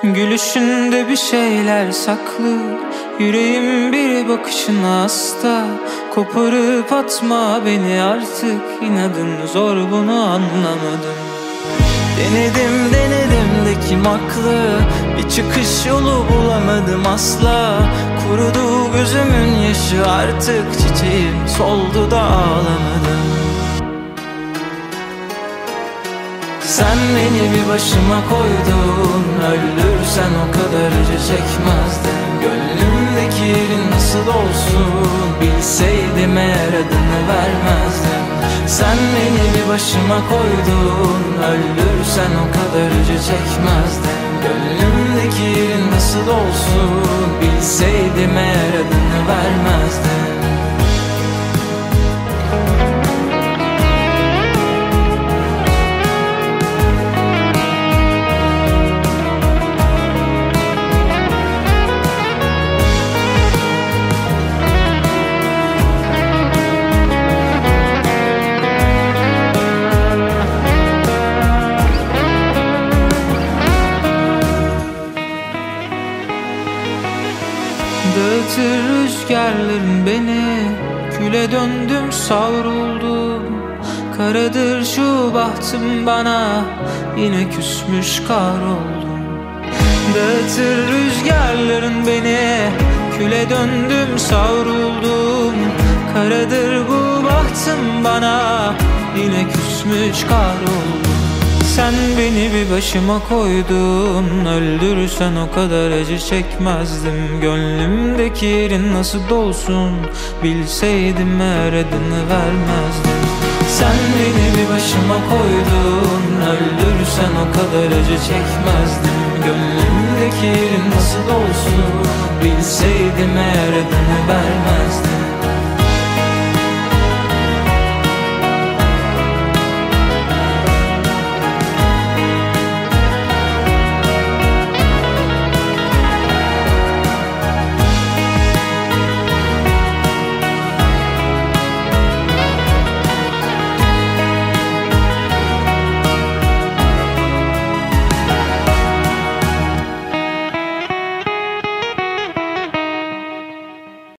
Gülüşünde bir şeyler saklı, yüreğim bir bakışına hasta. Koparıp atma beni artık, inadın zor, bunu anlamadım. Denedim de kim haklı, bir çıkış yolu bulamadım asla. Kurudu gözümün yaşı artık, çiçeğim soldu da ağlamadım. Sen beni bir başıma koydun, öldürsen o kadar acı çekmezdim. Gönlümdeki yerin nasıl olsun, bilseydim eğer adını vermezdim. Sen beni bir başıma koydun, öldürsen o kadar acı çekmezdim. Gönlümdeki yerin nasıl olsun, bilseydim eğer adını vermezdim. Dağıtır rüzgarların beni, küle döndüm savruldum. Karadır şu bahtım bana, yine küsmüş kahroldum. Dağıtır rüzgarların beni, küle döndüm savruldum. Karadır bu bahtım bana, yine küsmüş kahroldum. Sen beni bir başıma koydun, öldürsen o kadar acı çekmezdim. Gönlümdeki yerin nasıl dolsun, bilseydim eğer adını vermezdim. Sen beni bir başıma koydun, öldürsen o kadar acı çekmezdim. Gönlümdeki yerin nasıl dolsun, bilseydim eğer adını vermezdim.